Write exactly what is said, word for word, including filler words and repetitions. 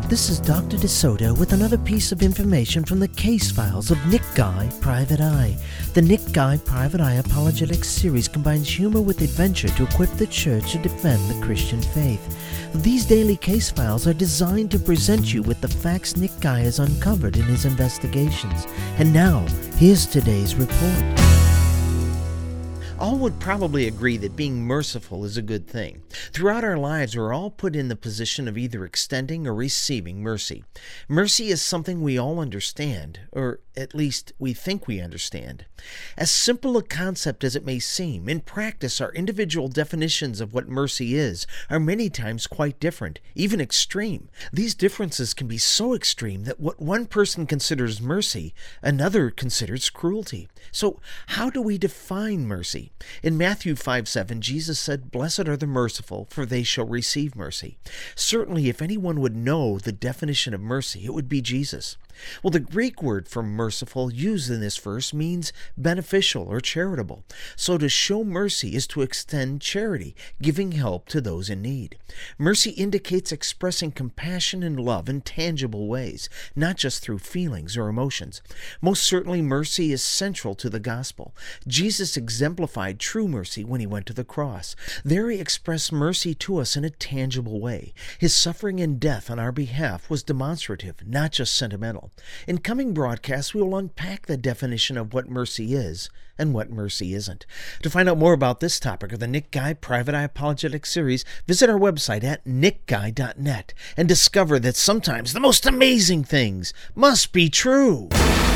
This is Doctor DeSoto with another piece of information from the case files of Nick Guy, Private Eye. The Nick Guy, Private Eye Apologetics series combines humor with adventure to equip the church to defend the Christian faith. These daily case files are designed to present you with the facts Nick Guy has uncovered in his investigations. And now, here's today's report. All would probably agree that being merciful is a good thing. Throughout our lives, we're all put in the position of either extending or receiving mercy. Mercy is something we all understand, or at least we think we understand. As simple a concept as it may seem, in practice, our individual definitions of what mercy is are many times quite different, even extreme. These differences can be so extreme that what one person considers mercy, another considers cruelty. So, how do we define mercy? In Matthew five seven, Jesus said, "Blessed are the merciful, for they shall receive mercy." Certainly, if anyone would know the definition of mercy, it would be Jesus. Well, the Greek word for merciful used in this verse means beneficial or charitable. So to show mercy is to extend charity, giving help to those in need. Mercy indicates expressing compassion and love in tangible ways, not just through feelings or emotions. Most certainly, mercy is central to the gospel. Jesus exemplified true mercy when he went to the cross. There he expressed mercy to us in a tangible way. His suffering and death on our behalf was demonstrative, not just sentimental. In coming broadcasts, we will unpack the definition of what mercy is and what mercy isn't. To find out more about this topic of the Nick Guy Private Eye Apologetics series, visit our website at nick guy dot net and discover that sometimes the most amazing things must be true.